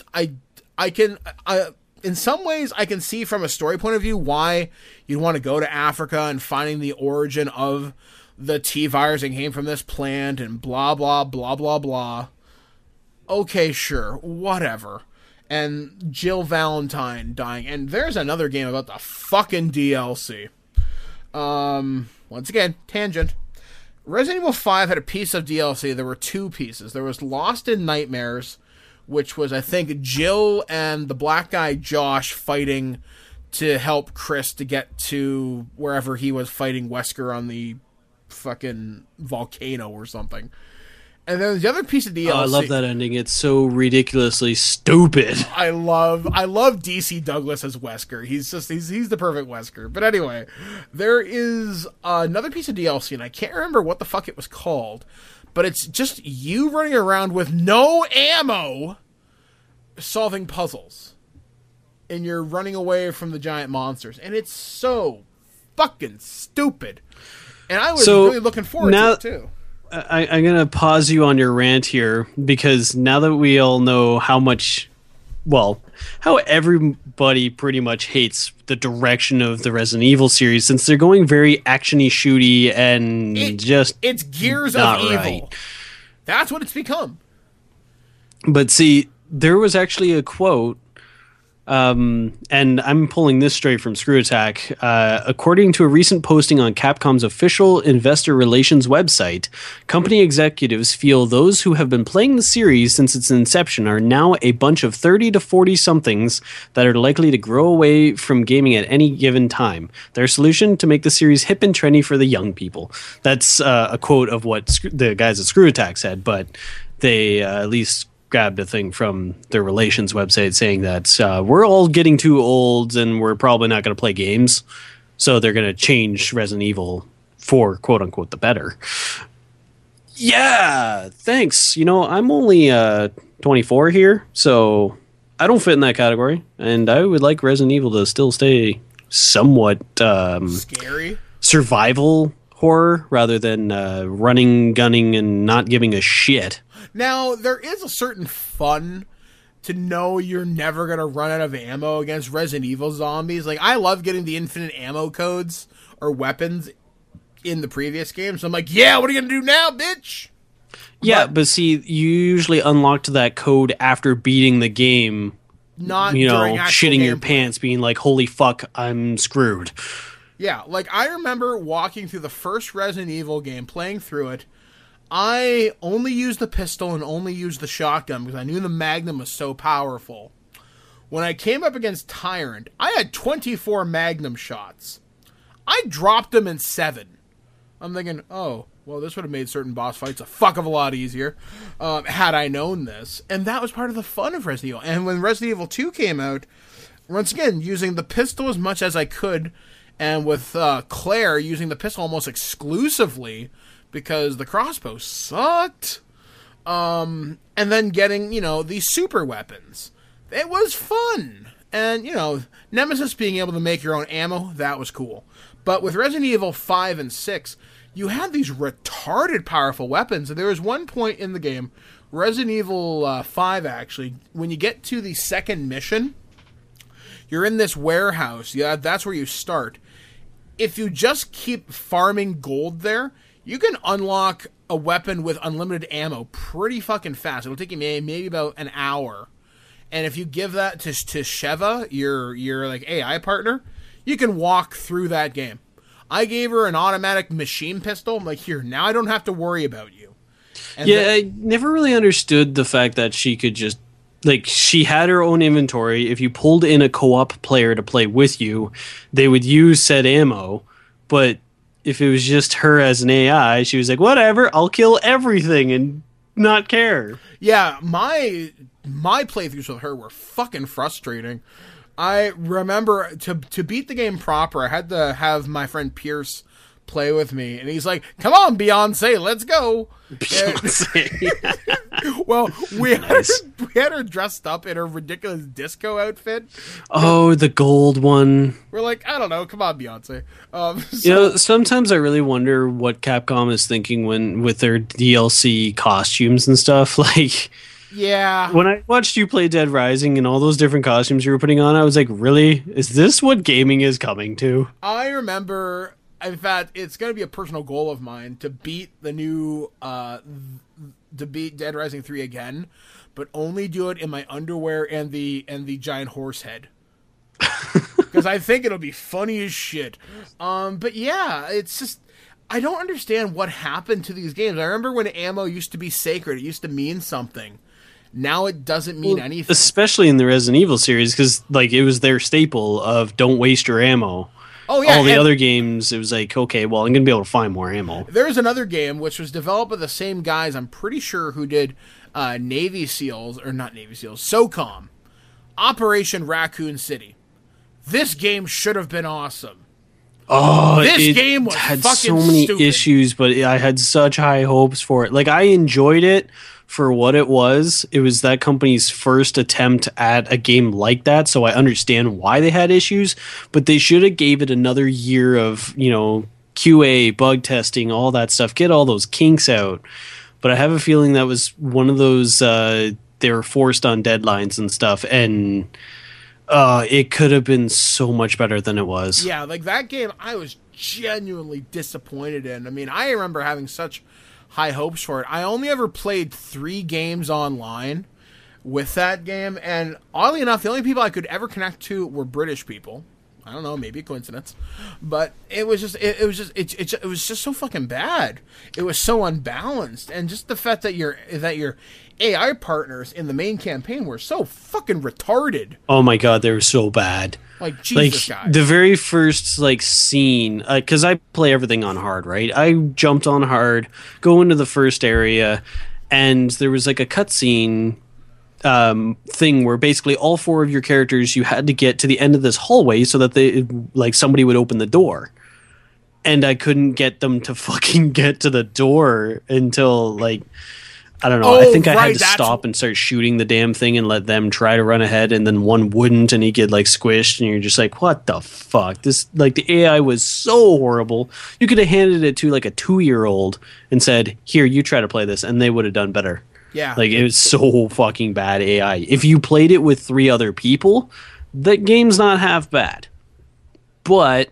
in some ways, I can see from a story point of view why you'd want to go to Africa and finding the origin of the T-virus that came from this plant and blah, blah, blah, blah, blah. Okay, sure, whatever. And Jill Valentine dying. And there's another game about the fucking DLC. Once again, tangent. Resident Evil 5 had a piece of DLC. There were 2 pieces. There was Lost in Nightmares, which was, I think, Jill and the black guy Josh fighting to help Chris to get to wherever he was fighting Wesker on the fucking volcano or something. And then the other piece of DLC. Oh, I love that ending. It's so ridiculously stupid. I love DC Douglas as Wesker. He's the perfect Wesker. But anyway, there is another piece of DLC, and I can't remember what the fuck it was called, but it's just you running around with no ammo, solving puzzles, and you're running away from the giant monsters, and it's so fucking stupid. And I was really looking forward to it too. I'm going to pause you on your rant here, because now that we all know how everybody pretty much hates the direction of the Resident Evil series, since they're going very actiony, shooty, and it's Gears of Evil. Right. That's what it's become. But see, there was actually a quote, and I'm pulling this straight from Screw Attack. According to a recent posting on Capcom's official investor relations website, company executives feel those who have been playing the series since its inception are now a bunch of 30 to 40-somethings that are likely to grow away from gaming at any given time. Their solution: to make the series hip and trendy for the young people. That's a quote of what the guys at Screw Attack said, but they at least grabbed a thing from their relations website saying that we're all getting too old and we're probably not going to play games, so they're going to change Resident Evil for quote unquote the better. Yeah, thanks. I'm only 24 here, so I don't fit in that category, and I would like Resident Evil to still stay somewhat scary survival horror rather than running, gunning, and not giving a shit. Now, there is a certain fun to know you're never going to run out of ammo against Resident Evil zombies. Like, I love getting the infinite ammo codes or weapons in the previous game. So I'm like, yeah, what are you going to do now, bitch? Yeah, but see, you usually unlocked that code after beating the game. Not during actual shitting your gameplay. pants, being like, holy fuck, I'm screwed. Yeah, like, I remember walking through the first Resident Evil game, playing through it. I only used the pistol and only used the shotgun because I knew the Magnum was so powerful. When I came up against Tyrant, I had 24 Magnum shots. I dropped them in 7. I'm thinking, oh, well, this would have made certain boss fights a fuck of a lot easier had I known this. And that was part of the fun of Resident Evil. And when Resident Evil 2 came out, once again, using the pistol as much as I could, and with Claire using the pistol almost exclusively, because the crossbow sucked. And then getting, these super weapons. It was fun. And, Nemesis being able to make your own ammo, that was cool. But with Resident Evil 5 and 6, you had these retarded powerful weapons. And there was one point in the game, Resident Evil 5 actually, when you get to the second mission, you're in this warehouse. Yeah, that's where you start. If you just keep farming gold there, you can unlock a weapon with unlimited ammo pretty fucking fast. It'll take you maybe about an hour. And if you give that to Sheva, your like AI partner, you can walk through that game. I gave her an automatic machine pistol. I'm like, here, now I don't have to worry about you. And I never really understood the fact that she could just, like, she had her own inventory. If you pulled in a co-op player to play with you, they would use said ammo, but if it was just her as an AI, she was like, whatever, I'll kill everything and not care. Yeah, my playthroughs with her were fucking frustrating. I remember to beat the game proper, I had to have my friend Pierce play with me, and he's like, come on, Beyonce, let's go. Beyonce. Well, we had her dressed up in her ridiculous disco outfit. Oh, the gold one. We're like, I don't know, come on, Beyonce. Sometimes I really wonder what Capcom is thinking with their DLC costumes and stuff. Like, yeah. When I watched you play Dead Rising and all those different costumes you were putting on, I was like, really? Is this what gaming is coming to? I remember, in fact, it's going to be a personal goal of mine to beat to beat Dead Rising 3 again, but only do it in my underwear and the giant horse head. Because I think it'll be funny as shit. But yeah, it's just, I don't understand what happened to these games. I remember when ammo used to be sacred. It used to mean something. Now it doesn't mean anything. Especially in the Resident Evil series, because like it was their staple of don't waste your ammo. Oh, yeah, All the and- other games, it was like, okay, well, I'm going to be able to find more ammo. There's another game which was developed by the same guys, I'm pretty sure, who did Navy SEALs, or not Navy SEALs, SOCOM, Operation Raccoon City. This game should have been awesome. Oh, This game was had fucking so many stupid. issues, but I had such high hopes for it. Like, I enjoyed it for what it was. It was that company's first attempt at a game like that, so I understand why they had issues, but they should have gave it another year of, QA, bug testing, all that stuff, get all those kinks out. But I have a feeling that was one of those they were forced on deadlines and stuff, and it could have been so much better than it was. Yeah, like that game I was genuinely disappointed in. I mean, I remember having such high hopes for it. I only ever played 3 games online with that game, and oddly enough, the only people I could ever connect to were British people. I don't know, maybe a coincidence, but it was just so fucking bad. It was so unbalanced, and just the fact that your AI partners in the main campaign were so fucking retarded. Oh my god, they were so bad. Like, Jesus, like guys. the very first scene, because I play everything on hard, right? I jumped on hard, go into the first area, and there was like a cutscene thing where basically all 4 of your characters, you had to get to the end of this hallway so that somebody would open the door, and I couldn't get them to fucking get to the door until I don't know. I think I had to stop and start shooting the damn thing and let them try to run ahead, and then one wouldn't, and he get squished, and you're just like, what the fuck? This the AI was so horrible. You could have handed it to a 2-year-old and said, "Here, you try to play this," and they would have done better. Yeah. It was so fucking bad AI. If you played it with 3 other people, that game's not half bad. But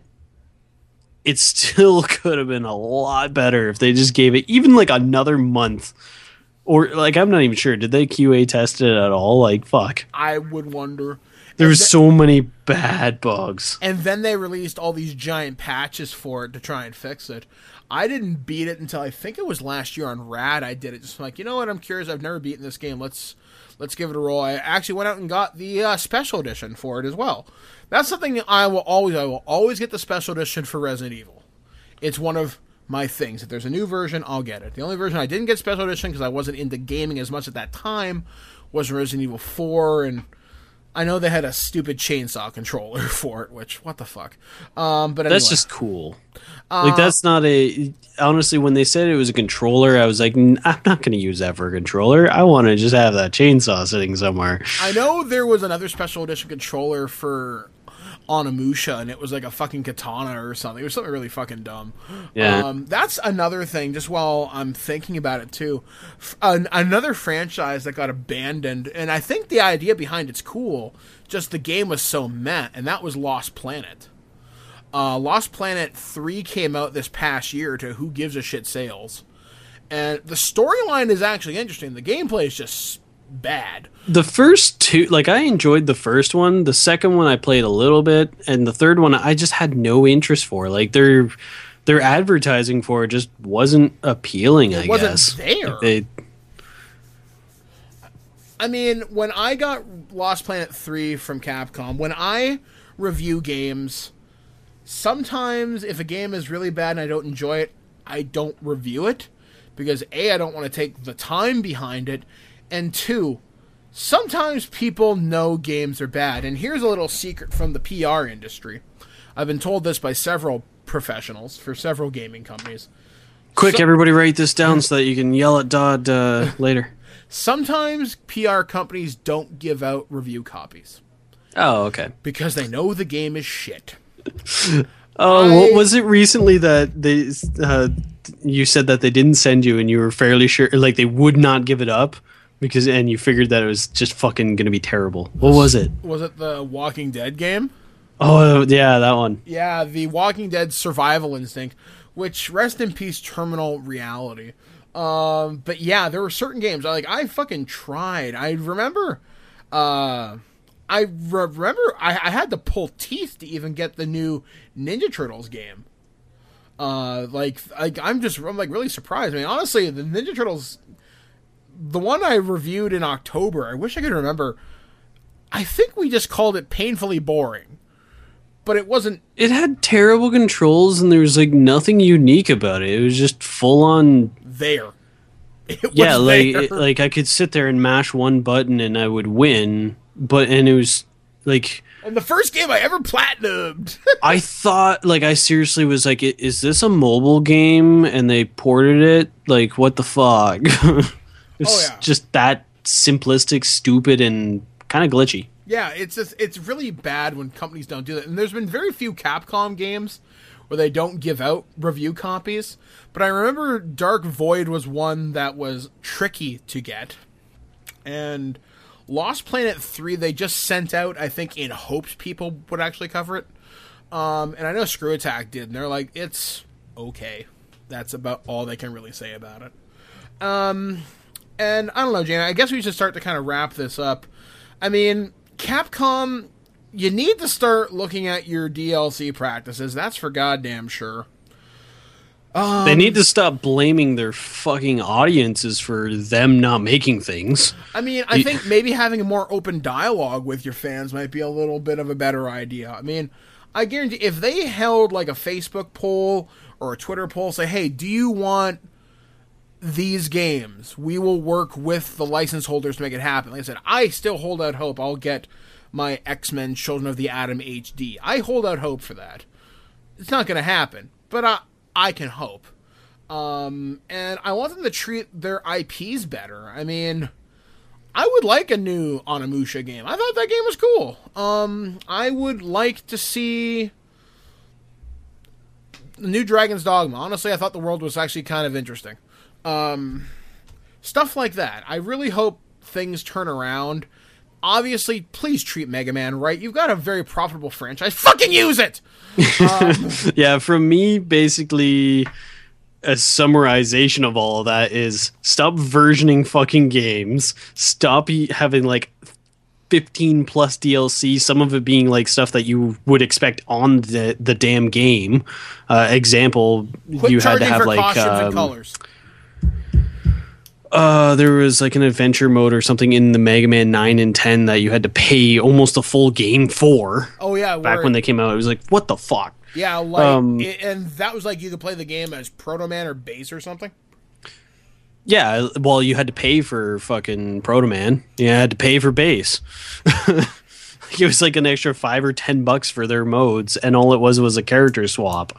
it still could have been a lot better if they just gave it even another month. Or I'm not even sure. Did they QA test it at all? Fuck. I would wonder. There was so many bad bugs. And then they released all these giant patches for it to try and fix it. I didn't beat it until I think it was last year on Rad. I did it just you know what? I'm curious. I've never beaten this game. Let's give it a roll. I actually went out and got the special edition for it as well. That's something I will always get the special edition for Resident Evil. It's one of my things. If there's a new version, I'll get it. The only version I didn't get special edition because I wasn't into gaming as much at that time was Resident Evil 4, and I know they had a stupid chainsaw controller for it, which, what the fuck. But anyway. That's just cool. That's not a... Honestly, when they said it was a controller, I was like, I'm not going to use that for a controller. I want to just have that chainsaw sitting somewhere. I know there was another special edition controller for Onimusha, and it was like a fucking katana or something. It was something really fucking dumb. Yeah. That's another thing, just while I'm thinking about it too. Another franchise that got abandoned, and I think the idea behind it's cool, just the game was so meh, and that was Lost Planet. Lost Planet 3 came out this past year to Who Gives a Shit sales. And the storyline is actually interesting. The gameplay is just bad. The first 2, I enjoyed the first one. The second one I played a little bit, and the third one I just had no interest for. Their advertising for it just wasn't appealing, I guess. It wasn't there. I mean, when I got Lost Planet 3 from Capcom, when I review games, sometimes if a game is really bad and I don't enjoy it, I don't review it. Because A, I don't want to take the time behind it, and 2, sometimes people know games are bad. And here's a little secret from the PR industry. I've been told this by several professionals for several gaming companies. Quick, everybody write this down so that you can yell at Dodd later. Sometimes PR companies don't give out review copies. Oh, okay. Because they know the game is shit. What was it recently that they you said that they didn't send you and you were fairly sure they would not give it up and you figured that it was just fucking gonna be terrible. What was it? Was it the Walking Dead game? Oh yeah, that one. Yeah, the Walking Dead Survival Instinct, which, rest in peace, Terminal Reality. But yeah, there were certain games I fucking tried. I remember I had to pull teeth to even get the new Ninja Turtles game. I'm really surprised. I mean, honestly, the Ninja Turtles, the one I reviewed in October, I wish I could remember. I think we just called it painfully boring. but it wasn't. It had terrible controls, and there was like nothing unique about it. It was just full on There. It was like I could sit there and mash one button and I would win, and it was like. And the first game I ever platinumed. I thought, like, I seriously was like, is this a mobile game? And they ported it? Like, what the fuck? It's just that simplistic, stupid, and kind of glitchy. Yeah, it's really bad when companies don't do that. And there's been very few Capcom games where they don't give out review copies. But I remember Dark Void was one that was tricky to get. And Lost Planet 3, they just sent out, I think, in hopes people would actually cover it. And I know Screw Attack did, and they're like, it's okay. That's about all they can really say about it. And I don't know, Jana, I guess we should start to kind of wrap this up. I mean, Capcom, you need to start looking at your DLC practices. That's for goddamn sure. They need to stop blaming their fucking audiences for them not making things. I mean, I think maybe having a more open dialogue with your fans might be a little bit of a better idea. I mean, I guarantee if they held like a Facebook poll or a Twitter poll, say, hey, do you want these games? We will work with the license holders to make it happen. Like I said, I still hold out hope I'll get my X-Men Children of the Atom HD. I hold out hope for that. It's not going to happen, but I can hope. And I want them to treat their IPs better. I mean, I would like a new Onimusha game. I thought that game was cool. I would like to see the new Dragon's Dogma. Honestly, I thought the world was actually kind of interesting. Stuff like that. I really hope things turn around. Obviously, please treat Mega Man right. You've got a very profitable franchise. Fucking use it! Yeah, from me, basically, a summarization of all of that is stop versioning fucking games. Stop having, like, 15 plus DLC, some of it being, like, stuff that you would expect on the damn game. Example, Quit you had to have, like... costumes and colors. There was like an adventure mode or something in the Mega Man 9 and 10 that you had to pay almost a full game for. Oh, yeah. Back when they came out, it was like, what the fuck? Yeah, like, and that was like you could play the game as Proto Man or Base or something? Yeah, well, you had to pay for fucking Proto Man. You had to pay for Base. It was like an extra $5 or $10 for their modes, and all it was a character swap.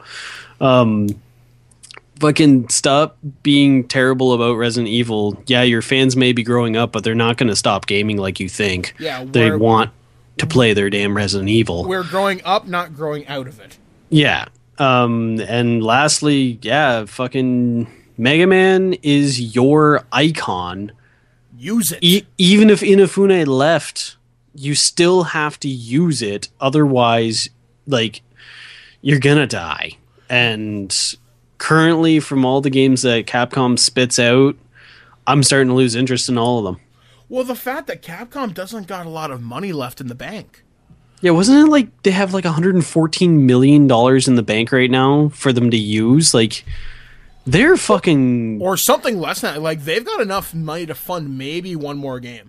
Fucking stop being terrible about Resident Evil. Yeah, your fans may be growing up, but they're not going to stop gaming like you think. Yeah, they want to play their damn Resident Evil. We're growing up, not growing out of it. Yeah. And lastly, yeah, fucking Mega Man is your icon. Use it. Even if Inafune left, you still have to use it. Otherwise, like, you're gonna die. And currently, from all the games that Capcom spits out, I'm starting to lose interest in all of them. Well, the fact that Capcom doesn't got a lot of money left in the bank. Yeah, wasn't it like they have like $114 million in the bank right now for them to use? Like, they're fucking... Or something less than that. Like, they've got enough money to fund maybe one more game.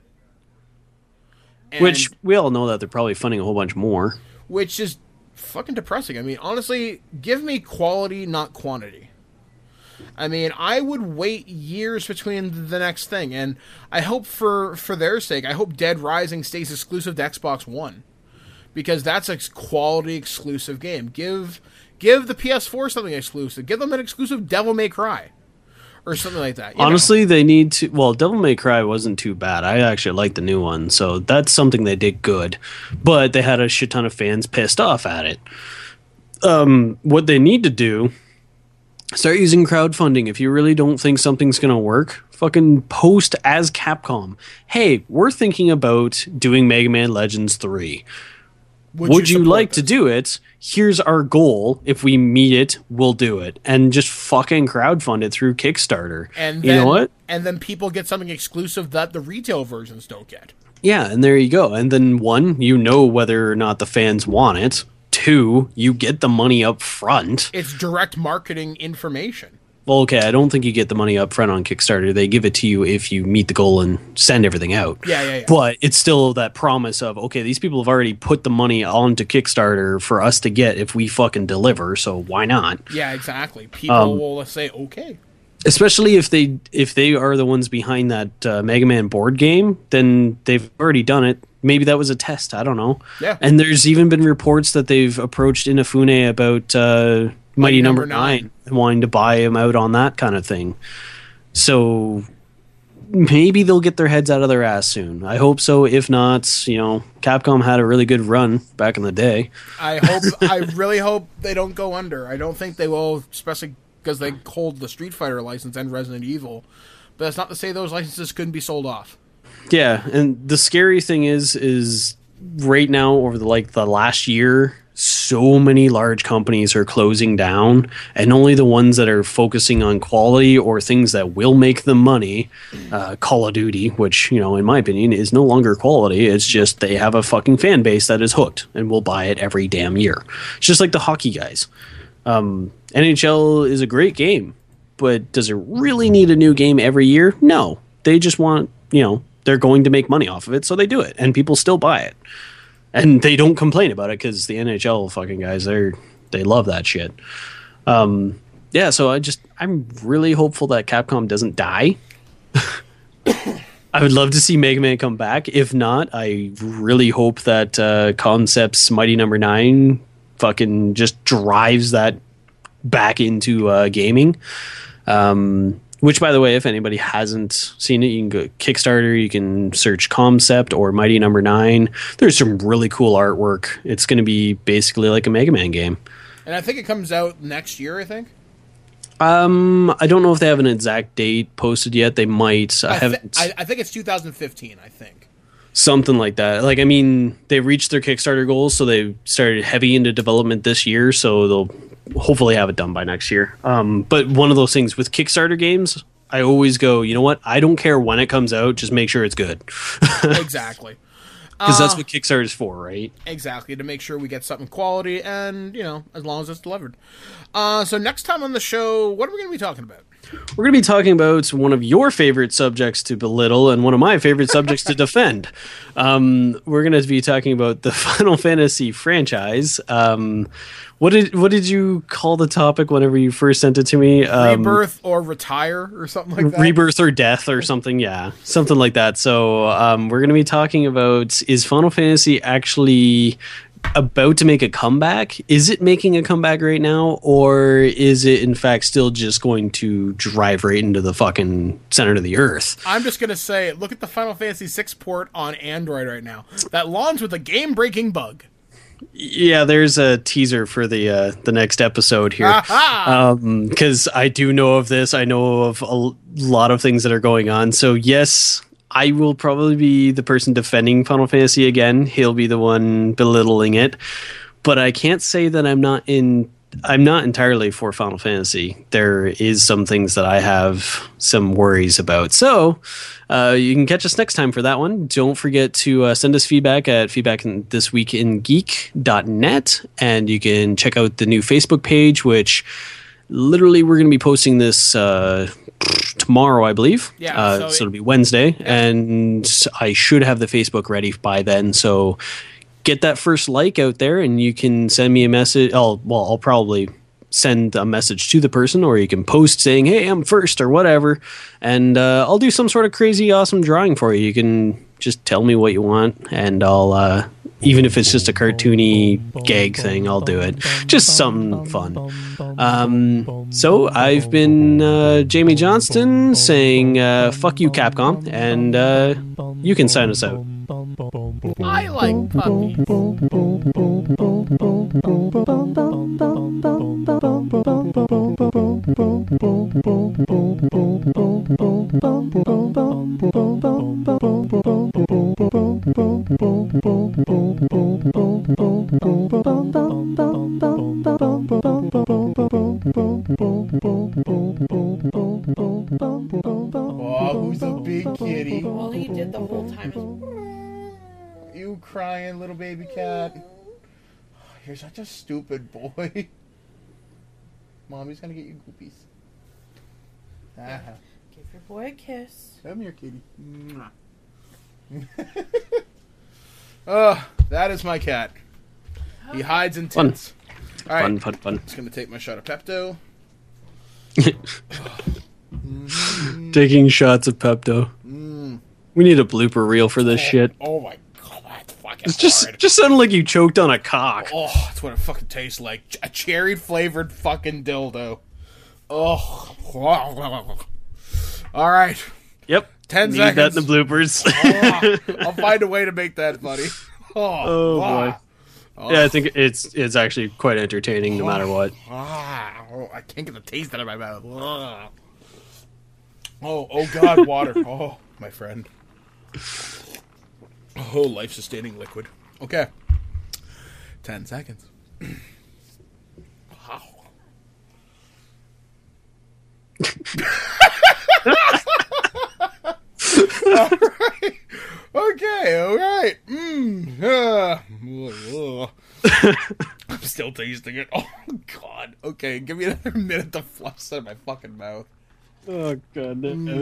And which, we all know that they're probably funding a whole bunch more. Which is fucking depressing. I mean, honestly, give me quality, not quantity. I mean, I would wait years between the next thing, and I hope for their sake, I hope Dead Rising stays exclusive to Xbox One, because that's a quality exclusive game. Give the PS4 something exclusive. Give them an exclusive Devil May Cry, or something like that. Honestly, they need to... Well, Devil May Cry wasn't too bad. I actually liked the new one, so that's something they did good. But they had a shit ton of fans pissed off at it. What they need to do... Start using crowdfunding. If you really don't think something's going to work, fucking post as Capcom. Hey, we're thinking about doing Mega Man Legends 3. Would you like to do it? Here's our goal. If we meet it, we'll do it. And just fucking crowdfund it through Kickstarter. And you know what? And then people get something exclusive that the retail versions don't get. Yeah, and there you go. And then one, you know whether or not the fans want it. Two, you get the money up front. It's direct marketing information. well, okay, I don't think you get the money up front on Kickstarter. They give it to you if you meet the goal and send everything out. Yeah. But it's still that promise of, okay, these people have already put the money onto Kickstarter for us to get if we fucking deliver, so why not? Yeah, exactly. People will say, okay. Especially if they are the ones behind that Mega Man board game, then they've already done it. Maybe that was a test. I don't know. Yeah. And there's even been reports that they've approached Inafune about Mighty Number 9 wanting to buy him out on that kind of thing. So maybe they'll get their heads out of their ass soon. I hope so. If not, Capcom had a really good run back in the day. I really hope they don't go under. I don't think they will, especially because they hold the Street Fighter license and Resident Evil. But that's not to say those licenses couldn't be sold off. Yeah, and the scary thing is right now over the last year, so many large companies are closing down, and only the ones that are focusing on quality or things that will make them money, Call of Duty, which, in my opinion, is no longer quality. It's just they have a fucking fan base that is hooked and will buy it every damn year. It's just like the hockey guys. NHL is a great game, but does it really need a new game every year? No. They just want, they're going to make money off of it, so they do it, and people still buy it. And they don't complain about it because the NHL fucking guys, they love that shit. Yeah, so I'm really hopeful that Capcom doesn't die. I would love to see Mega Man come back. If not, I really hope that Concept's Mighty Number 9 fucking just drives that back into gaming. Which, by the way, if anybody hasn't seen it, you can go Kickstarter, you can search Concept or Mighty Number 9. There's some really cool artwork. It's going to be basically like a Mega Man game. And I think it comes out next year, I think. I don't know if they have an exact date posted yet. They might. I think it's 2015, I think. Something like that. They reached their Kickstarter goals, so they started heavy into development this year, so they'll hopefully have it done by next year. But one of those things with Kickstarter games, I always go, you know what? I don't care when it comes out, just make sure it's good. Exactly. Because that's what Kickstarter is for, right? Exactly, to make sure we get something quality and, as long as it's delivered. So next time on the show, what are we going to be talking about? We're going to be talking about one of your favorite subjects to belittle and one of my favorite subjects to defend. We're going to be talking about the Final Fantasy franchise. What did you call the topic whenever you first sent it to me? Rebirth or retire or something like that? Rebirth or death or something, yeah. Something like that. So we're going to be talking about, is Final Fantasy actually about to make a comeback? Is it making a comeback right now? Or is it, in fact, still just going to drive right into the fucking center of the earth? I'm just going to say, look at the Final Fantasy VI port on Android right now. That launched with a game-breaking bug. Yeah, there's a teaser for the next episode here. Because I do know of this. I know of a lot of things that are going on. So yes, I will probably be the person defending Final Fantasy again. He'll be the one belittling it. But I can't say that I'm not entirely for Final Fantasy. There is some things that I have some worries about. So you can catch us next time for that one. Don't forget to send us feedback at feedbackthisweekingeek.net, and you can check out the new Facebook page, which literally we're going to be posting this tomorrow, I believe. Yeah, so it'll be Wednesday, and I should have the Facebook ready by then. So get that first like out there, and you can send me a message. I'll probably send a message to the person, or you can post saying, hey, I'm first, or whatever, and I'll do some sort of crazy awesome drawing for you. You can just tell me what you want, and I'll even if it's just a cartoony gag thing, I'll do it. Just something fun. So I've been Jamie Johnston saying fuck you, Capcom, and you can sign us out. I like puppies. Oh, who's a big kitty? All he did the whole time is... You crying, little baby cat. You're such a stupid boy. Mommy's gonna get you goopies. Give your boy a kiss. Come here, kitty. That is my cat. He hides in tents. All right. Fun. Just gonna take my shot of Pepto. Taking shots of Pepto. We need a blooper reel for this shit. Oh my god, that's fucking It's hard. just sounded like you choked on a cock. Oh, that's what it fucking tastes like. A cherry flavored fucking dildo. Oh. All right. Yep. 10 Need seconds. that in the bloopers. I'll find a way to make that funny. Oh, boy. Yeah, I think it's actually quite entertaining no matter what. I can't get the taste out of my mouth. Oh God, water. Oh, my friend. Oh, life-sustaining liquid. Okay. 10 seconds. Wow. All right. Okay, all right. I'm still tasting it. Oh, God. Okay, give me another minute to flush this out of my fucking mouth. Oh, God.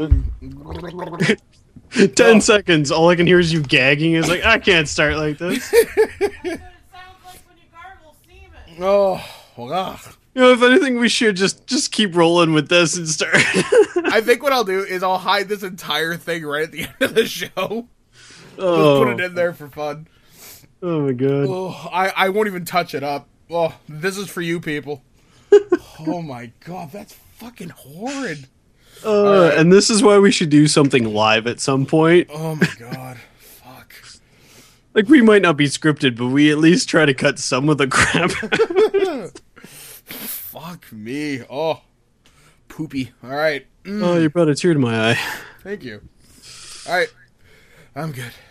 10 seconds. All I can hear is you gagging. It's like, I can't start like this. It sounds like when you gargle semen. Oh, wow. You know, if anything, we should just keep rolling with this and start. I think what I'll do is I'll hide this entire thing right at the end of the show. Just put it in there for fun. Oh, my God. Oh, I won't even touch it up. Oh, this is for you people. Oh, my God. That's fucking horrid. Right. And this is why we should do something live at some point. Oh, my God. Fuck. Like, we might not be scripted, but we at least try to cut some of the crap. Fuck me. Oh, poopy. All right. Oh, you brought a tear to my eye. Thank you. All right. I'm good.